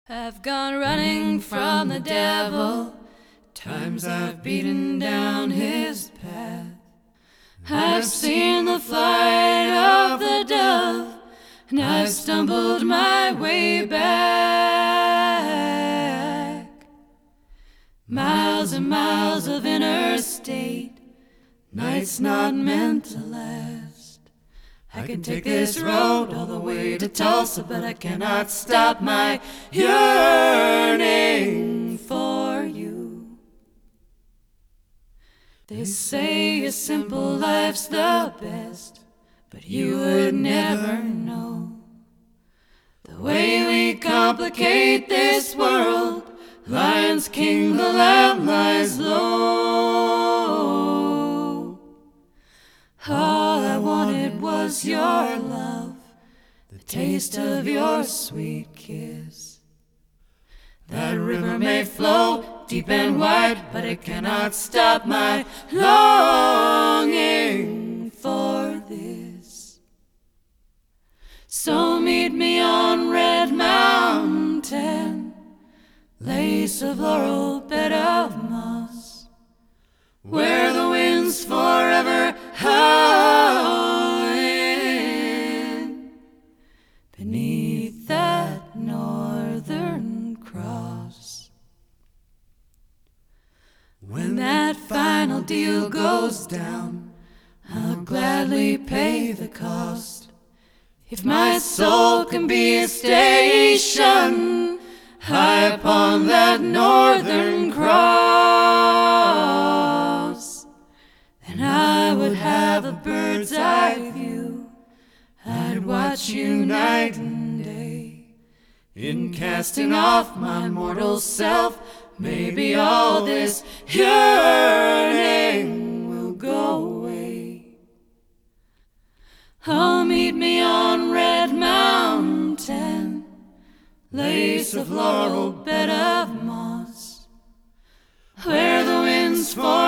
I've gone running from the devil, times I've beaten down his path. I've seen the flight of the dove, and I've stumbled my way back. Miles and miles of interstate, nights not meant to last. I can take this road all the way to Tulsa, but I cannot stop my yearning for you. They say a simple life's the best, but you would never know the way we complicate this world. Lion's king, the lamb lies low. All I wanted was your love, the taste of your sweet kiss. That river may flow deep and wide, but it cannot stop my longing for this. So meet me on Red Mountain, lace of laurel, bed of moss, where the winds forever howling beneath that northern cross. When that final deal goes down, I'll gladly pay the cost. If my soul can be a station high upon that northern cross, then I would have a bird's eye view. I'd watch you night and day. In casting off my mortal self, maybe all this yearning will go away. Oh, meet me on Red Mountain, lace of laurel, bed of moss, where the winds fall